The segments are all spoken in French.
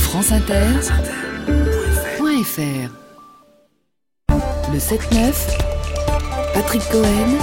franceinter.fr. Le 7-9, Patrick Cohen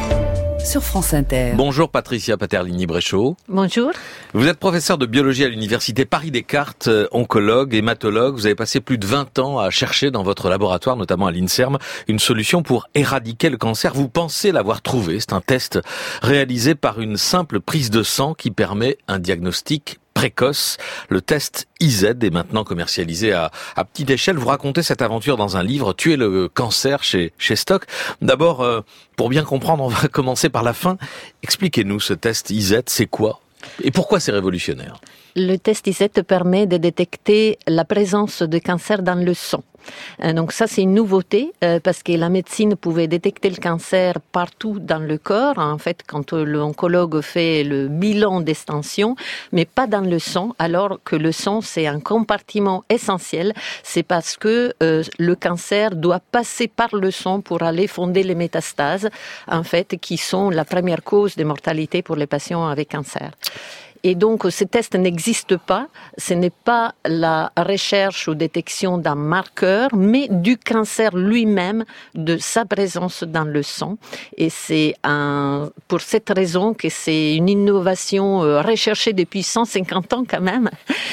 sur France Inter. Bonjour Patricia Paterlini-Bréchot. Bonjour. Vous êtes professeure de biologie à l'université Paris-Descartes, oncologue, hématologue. Vous avez passé plus de 20 ans à chercher dans votre laboratoire, notamment à l'INSERM, une solution pour éradiquer le cancer. Vous pensez l'avoir trouvé. C'est un test réalisé par une simple prise de sang qui permet un diagnostic précoce. Le test IZ est maintenant commercialisé à petite échelle. Vous racontez cette aventure dans un livre, Tuer le cancer chez Stock. D'abord, pour bien comprendre, on va commencer par la fin. Expliquez-nous ce test IZ, c'est quoi ? Et pourquoi c'est révolutionnaire ? Le test IZ permet de détecter la présence de cancer dans le sang. Donc ça, c'est une nouveauté parce que la médecine pouvait détecter le cancer partout dans le corps, en fait, quand l'oncologue fait le bilan d'extension, mais pas dans le sang, alors que le sang, c'est un compartiment essentiel. C'est parce que le cancer doit passer par le sang pour aller fonder les métastases, en fait, qui sont la première cause de mortalité pour les patients avec cancer. Et donc, ce test n'existe pas. Ce n'est pas la recherche ou détection d'un marqueur, mais du cancer lui-même, de sa présence dans le sang. Et c'est pour cette raison que c'est une innovation recherchée depuis 150 ans quand même,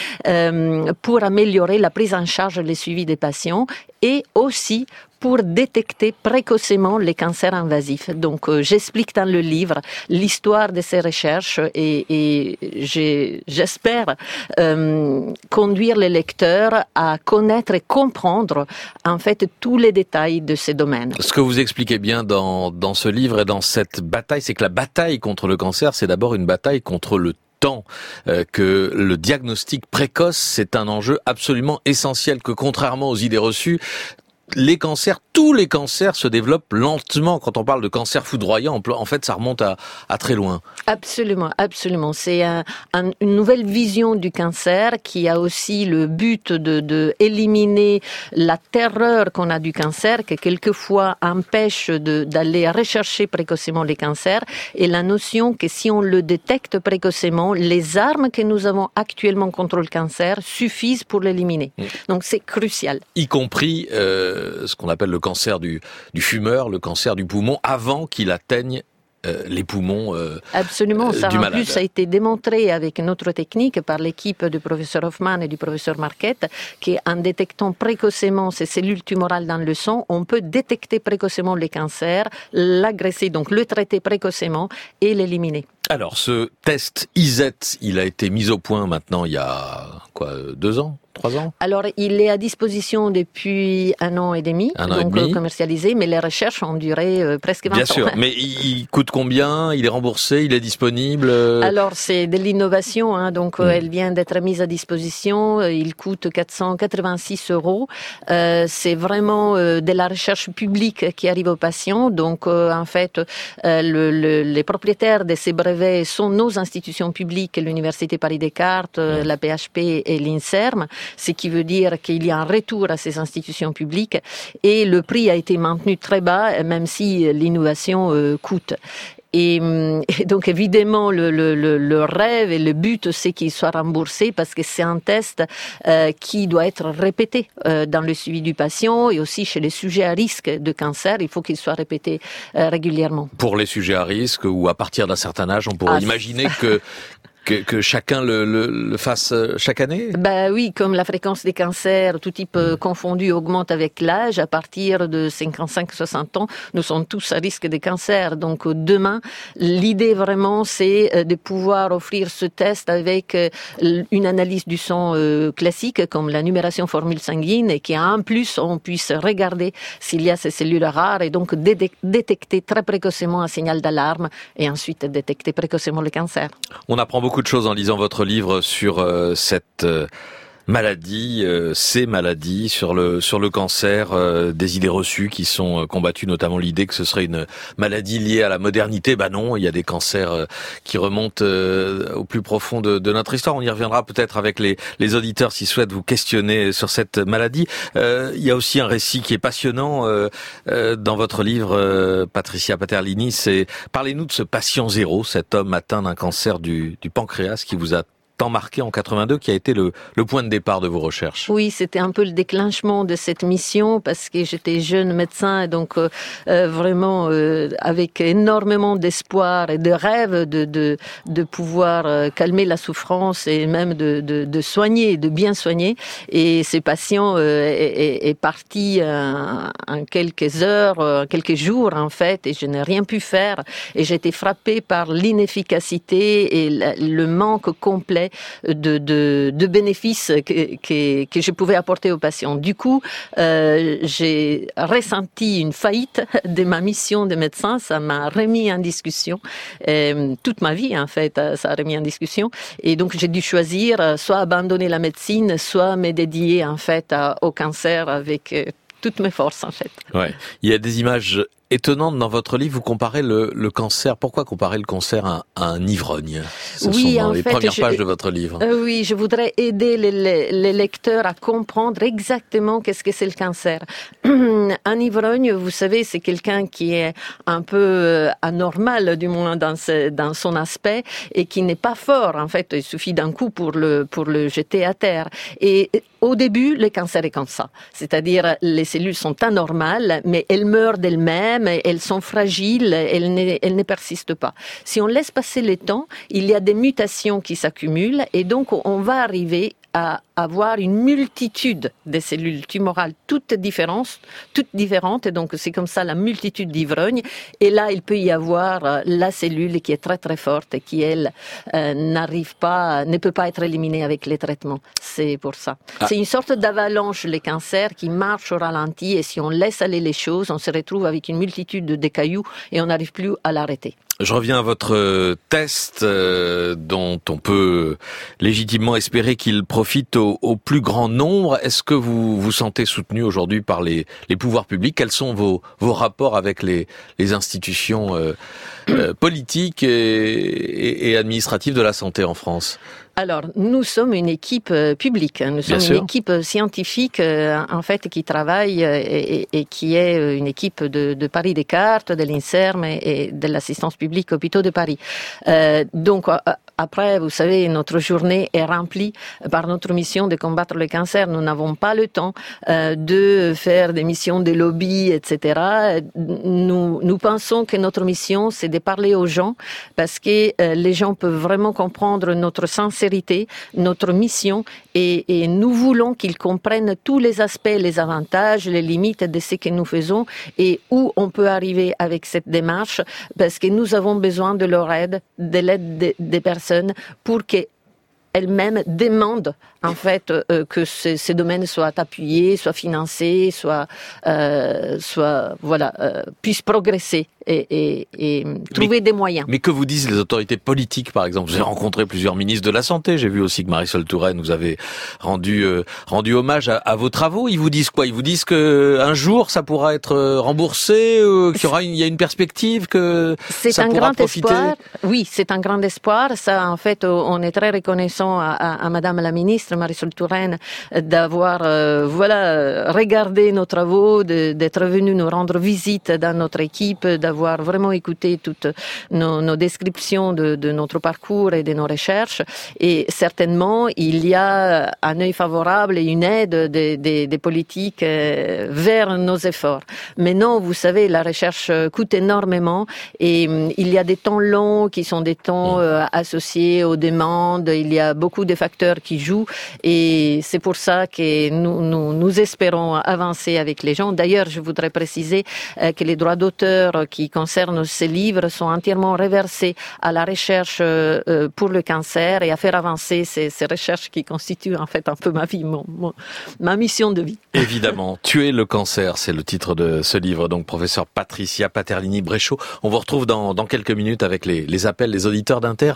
pour améliorer la prise en charge et le suivi des patients et aussi pour détecter précocement les cancers invasifs. Donc, j'explique dans le livre l'histoire de ces recherches et j'espère conduire les lecteurs à connaître et comprendre en fait tous les détails de ces domaines. Ce que vous expliquez bien dans ce livre et dans cette bataille, c'est que la bataille contre le cancer, c'est d'abord une bataille contre le temps, que le diagnostic précoce, c'est un enjeu absolument essentiel, que contrairement aux idées reçues, les cancers, tous les cancers se développent lentement. Quand on parle de cancer foudroyant, en fait, ça remonte à très loin. Absolument, absolument. C'est une nouvelle vision du cancer qui a aussi le but de éliminer la terreur qu'on a du cancer, qui quelquefois empêche d'aller rechercher précocement les cancers, et la notion que si on le détecte précocement, les armes que nous avons actuellement contre le cancer suffisent pour l'éliminer. Donc c'est crucial. Y compris ce qu'on appelle le cancer du fumeur, le cancer du poumon, avant qu'il atteigne les poumons Absolument, ça du en malade. plus ça a été démontré avec une autre technique par l'équipe du professeur Hoffman et du professeur Marquette, qu'en détectant précocement ces cellules tumorales dans le sang, on peut détecter précocement les cancers, l'agresser, donc le traiter précocement et l'éliminer. Alors, ce test IZ, il a été mis au point maintenant il y a 2 ans, 3 ans ? Alors, il est à disposition depuis 1 an et demi, commercialisé, mais les recherches ont duré presque 20 ans. Bien sûr, mais il coûte combien ? Il est remboursé ? Il est disponible ? Alors, c'est de l'innovation, elle vient d'être mise à disposition, il coûte 486 €. C'est vraiment de la recherche publique qui arrive aux patients, donc en fait, les propriétaires de ces brevets sont nos institutions publiques, l'Université Paris-Descartes, la PHP et l'INSERM, ce qui veut dire qu'il y a un retour à ces institutions publiques et le prix a été maintenu très bas, même si l'innovation coûte. Et donc évidemment le rêve et le but c'est qu'il soit remboursé parce que c'est un test qui doit être répété dans le suivi du patient et aussi chez les sujets à risque de cancer, il faut qu'il soit répété régulièrement. Pour les sujets à risque ou à partir d'un certain âge, on pourrait imaginer que chacun le fasse chaque année ? Oui, comme la fréquence des cancers, tout type confondu, augmente avec l'âge, à partir de 55-60 ans, nous sommes tous à risque de cancer. Donc demain, l'idée vraiment, c'est de pouvoir offrir ce test avec une analyse du sang classique, comme la numération formule sanguine, et qu'en plus, on puisse regarder s'il y a ces cellules rares et donc détecter très précocement un signal d'alarme et ensuite détecter précocement le cancer. On apprend beaucoup de choses en lisant votre livre sur cette maladie, ces maladies, sur le cancer, des idées reçues qui sont combattues, notamment l'idée que ce serait une maladie liée à la modernité. Non, il y a des cancers qui remontent au plus profond de notre histoire. On y reviendra peut-être avec les auditeurs s'ils souhaitent vous questionner sur cette maladie. Il y a aussi un récit qui est passionnant dans votre livre, Patricia Paterlini. Parlez-nous de ce patient zéro, cet homme atteint d'un cancer du pancréas qui vous a tant marqué en 82 qui a été le point de départ de vos recherches. Oui, c'était un peu le déclenchement de cette mission parce que j'étais jeune médecin et donc vraiment avec énormément d'espoir et de rêve de pouvoir calmer la souffrance et même de soigner, de bien soigner. Et ces patients est parti en quelques heures, quelques jours en fait, et je n'ai rien pu faire. Et j'ai été frappée par l'inefficacité et le manque complet de bénéfices que je pouvais apporter aux patients. Du coup, j'ai ressenti une faillite de ma mission de médecin. Ça m'a remis en discussion. Toute ma vie, en fait, ça a remis en discussion. Et donc, j'ai dû choisir soit abandonner la médecine, soit me dédier, en fait, au cancer avec toutes mes forces, en fait. Ouais. Il y a des images étonnante dans votre livre, vous comparez le cancer. Pourquoi comparer le cancer à un ivrogne? Ce sont dans les premières pages de votre livre. Oui, je voudrais aider les lecteurs à comprendre exactement qu'est-ce que c'est le cancer. Un ivrogne, vous savez, c'est quelqu'un qui est un peu anormal, du moins dans son aspect, et qui n'est pas fort. En fait, il suffit d'un coup pour le jeter à terre. Et au début, le cancer est comme ça. C'est-à-dire, les cellules sont anormales, mais elles meurent d'elles-mêmes, elles sont fragiles, elles ne persistent pas. Si on laisse passer le temps, il y a des mutations qui s'accumulent et donc on va arriver à avoir une multitude de cellules tumorales toutes différentes, et donc c'est comme ça la multitude d'ivrognes. Et là, il peut y avoir la cellule qui est très très forte et qui, elle, ne peut pas être éliminée avec les traitements. C'est pour ça. C'est une sorte d'avalanche, les cancers, qui marche au ralenti, et si on laisse aller les choses, on se retrouve avec une multitude de cailloux et on n'arrive plus à l'arrêter. Je reviens à votre test dont on peut légitimement espérer qu'il profite au plus grand nombre. Est-ce que vous vous sentez soutenu aujourd'hui par les pouvoirs publics? Quels sont vos rapports avec les institutions politiques et administratives de la santé en France? Alors, nous sommes une équipe publique, nous sommes une équipe scientifique en fait qui travaille et qui est une équipe de Paris Descartes, de l'INSERM et de l'assistance publique Hôpitaux de Paris. Donc après, vous savez, notre journée est remplie par notre mission de combattre le cancer. Nous n'avons pas le temps de faire des missions de lobby, etc. Nous pensons que notre mission, c'est de parler aux gens parce que les gens peuvent vraiment comprendre notre sincérité, notre mission et nous voulons qu'ils comprennent tous les aspects, les avantages, les limites de ce que nous faisons et où on peut arriver avec cette démarche parce que nous avons besoin de leur aide, de l'aide des personnes pour qu'elles-mêmes demandent en fait que ces domaines soient appuyés, soient financés, puissent progresser et trouver des moyens. Mais que vous disent les autorités politiques, par exemple? Vous avez rencontré plusieurs ministres de la Santé. J'ai vu aussi que Marisol Touraine vous avait rendu hommage à vos travaux. Ils vous disent quoi? Ils vous disent que un jour ça pourra être remboursé, il y a une perspective que ça pourra profiter. Espoir. Oui, c'est un grand espoir. Ça, en fait, on est très reconnaissant à Madame la ministre Marisol Touraine d'avoir regardé nos travaux, d'être venue nous rendre visite dans notre équipe, d'avoir vraiment écouté toutes nos descriptions de notre parcours et de nos recherches. Et certainement, il y a un œil favorable et une aide des politiques vers nos efforts. Mais non, vous savez, la recherche coûte énormément et il y a des temps longs qui sont des temps associés aux demandes. Il y a beaucoup de facteurs qui jouent et c'est pour ça que nous espérons avancer avec les gens. D'ailleurs, je voudrais préciser que les droits d'auteur qui concernent ces livres sont entièrement reversés à la recherche pour le cancer et à faire avancer ces recherches qui constituent en fait un peu ma vie, ma mission de vie. Évidemment, Tuer le cancer, c'est le titre de ce livre. Donc, professeur Patricia Paterlini-Bréchot, on vous retrouve dans quelques minutes avec les appels des auditeurs d'Inter.